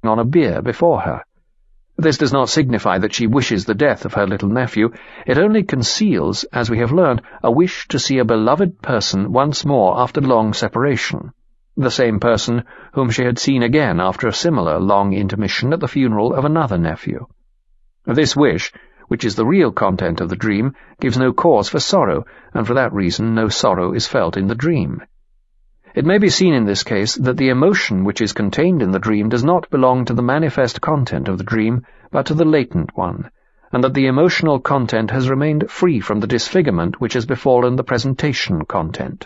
on a bier before her. This does not signify that she wishes the death of her little nephew. It only conceals, as we have learned, a wish to see a beloved person once more after long separation, the same person whom she had seen again after a similar long intermission at the funeral of another nephew. This wish, which is the real content of the dream, gives no cause for sorrow, and for that reason no sorrow is felt in the dream. It may be seen in this case that the emotion which is contained in the dream does not belong to the manifest content of the dream, but to the latent one, and that the emotional content has remained free from the disfigurement which has befallen the presentation content.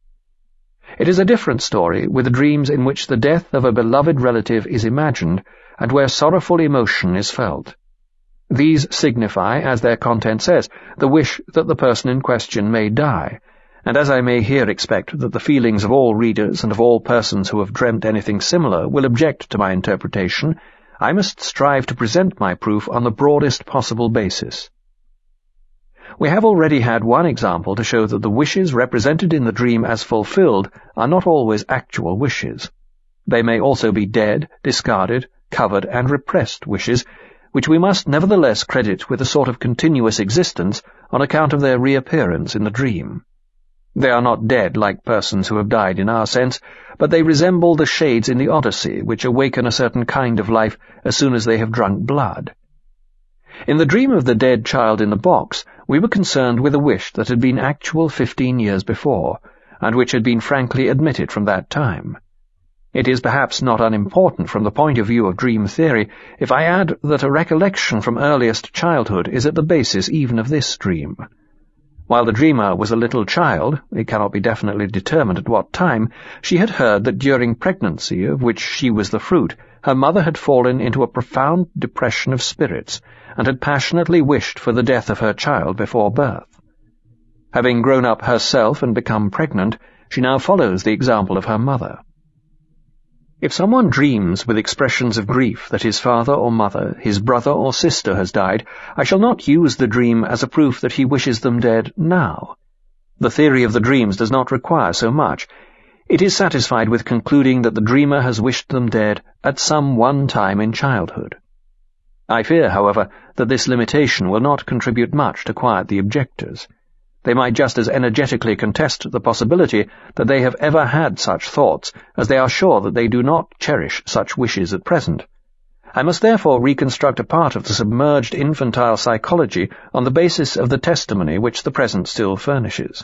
It is a different story with the dreams in which the death of a beloved relative is imagined, and where sorrowful emotion is felt. These signify, as their content says, the wish that the person in question may die, and as I may here expect that the feelings of all readers and of all persons who have dreamt anything similar will object to my interpretation, I must strive to present my proof on the broadest possible basis. We have already had one example to show that the wishes represented in the dream as fulfilled are not always actual wishes. They may also be dead, discarded, covered, and repressed wishes, which we must nevertheless credit with a sort of continuous existence on account of their reappearance in the dream. They are not dead like persons who have died in our sense, but they resemble the shades in the Odyssey, which awaken a certain kind of life as soon as they have drunk blood. In the dream of the dead child in the box, we were concerned with a wish that had been actual 15 years before, and which had been frankly admitted from that time. It is perhaps not unimportant from the point of view of dream theory if I add that a recollection from earliest childhood is at the basis even of this dream. While the dreamer was a little child, it cannot be definitely determined at what time, she had heard that during pregnancy, of which she was the fruit, her mother had fallen into a profound depression of spirits, and had passionately wished for the death of her child before birth. Having grown up herself and become pregnant, she now follows the example of her mother. If someone dreams with expressions of grief that his father or mother, his brother or sister has died, I shall not use the dream as a proof that he wishes them dead now. The theory of the dreams does not require so much. It is satisfied with concluding that the dreamer has wished them dead at some one time in childhood. I fear, however, that this limitation will not contribute much to quiet the objectors. They might just as energetically contest the possibility that they have ever had such thoughts as they are sure that they do not cherish such wishes at present. I must therefore reconstruct a part of the submerged infantile psychology on the basis of the testimony which the present still furnishes.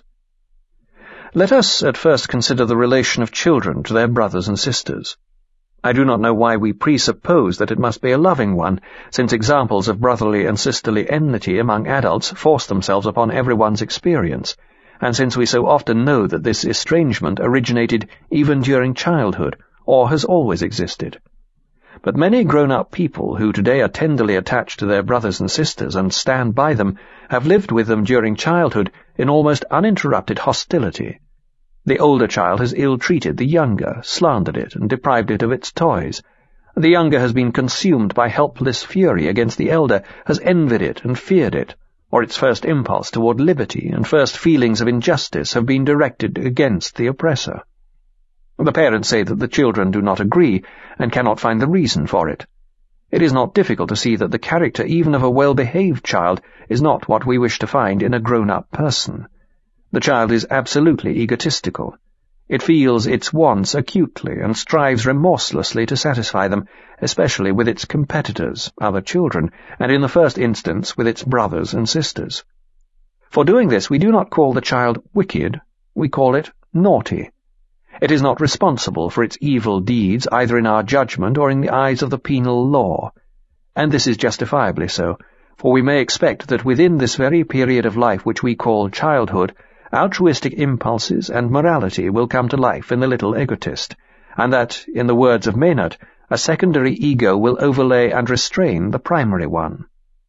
Let us at first consider the relation of children to their brothers and sisters. I do not know why we presuppose that it must be a loving one, since examples of brotherly and sisterly enmity among adults force themselves upon everyone's experience, and since we so often know that this estrangement originated even during childhood, or has always existed. But many grown-up people who today are tenderly attached to their brothers and sisters and stand by them have lived with them during childhood in almost uninterrupted hostility. The older child has ill-treated the younger, slandered it, and deprived it of its toys. The younger has been consumed by helpless fury against the elder, has envied it and feared it, or its first impulse toward liberty and first feelings of injustice have been directed against the oppressor. The parents say that the children do not agree, and cannot find the reason for it. It is not difficult to see that the character even of a well-behaved child is not what we wish to find in a grown-up person. The child is absolutely egotistical. It feels its wants acutely and strives remorselessly to satisfy them, especially with its competitors, other children, and in the first instance with its brothers and sisters. For doing this we do not call the child wicked, we call it naughty. It is not responsible for its evil deeds either in our judgment or in the eyes of the penal law. And this is justifiably so, for we may expect that within this very period of life which we call childhood, altruistic impulses and morality will come to life in the little egotist, and that, in the words of Maynard, a secondary ego will overlay and restrain the primary one.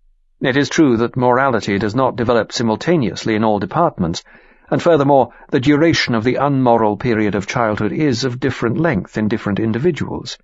It is true that morality does not develop simultaneously in all departments, and furthermore, the duration of the unmoral period of childhood is of different length in different individuals.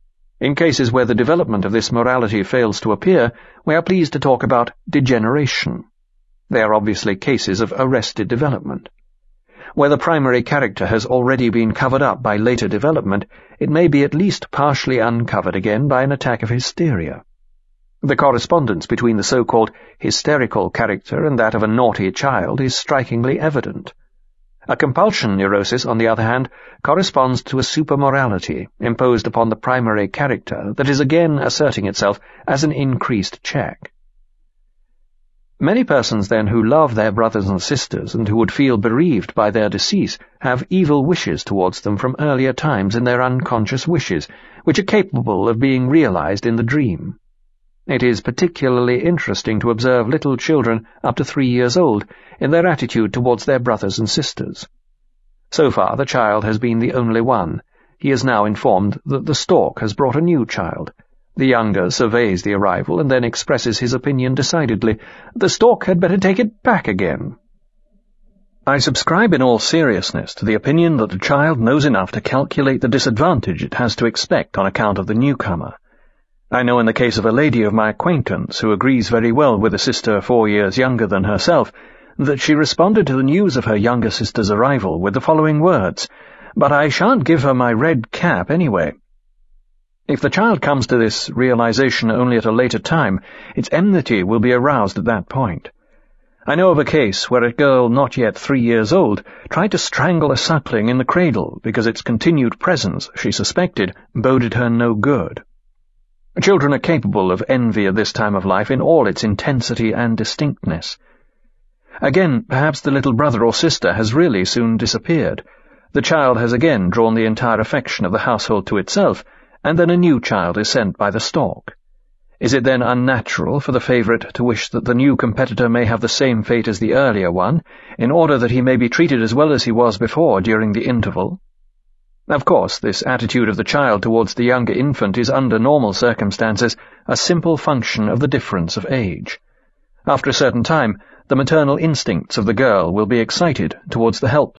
In cases where the development of this morality fails to appear, we are pleased to talk about degeneration. They are obviously cases of arrested development. Where the primary character has already been covered up by later development, it may be at least partially uncovered again by an attack of hysteria. The correspondence between the so-called hysterical character and that of a naughty child is strikingly evident. A compulsion neurosis, on the other hand, corresponds to a supermorality imposed upon the primary character that is again asserting itself as an increased check. Many persons, then, who love their brothers and sisters and who would feel bereaved by their decease have evil wishes towards them from earlier times in their unconscious wishes, which are capable of being realized in the dream. It is particularly interesting to observe little children up to 3 years old in their attitude towards their brothers and sisters. So far, the child has been the only one. He is now informed that the stork has brought a new child. The younger surveys the arrival and then expresses his opinion decidedly. The stork had better take it back again. I subscribe in all seriousness to the opinion that the child knows enough to calculate the disadvantage it has to expect on account of the newcomer. I know in the case of a lady of my acquaintance, who agrees very well with a sister 4 years younger than herself, that she responded to the news of her younger sister's arrival with the following words, "But I shan't give her my red cap anyway." If the child comes to this realization only at a later time, its enmity will be aroused at that point. I know of a case where a girl not yet 3 years old tried to strangle a suckling in the cradle because its continued presence, she suspected, boded her no good. Children are capable of envy at this time of life in all its intensity and distinctness. Again, perhaps the little brother or sister has really soon disappeared. The child has again drawn the entire affection of the household to itself, and then a new child is sent by the stork. Is it then unnatural for the favourite to wish that the new competitor may have the same fate as the earlier one, in order that he may be treated as well as he was before during the interval? Of course, this attitude of the child towards the younger infant is under normal circumstances a simple function of the difference of age. After a certain time, the maternal instincts of the girl will be excited towards the help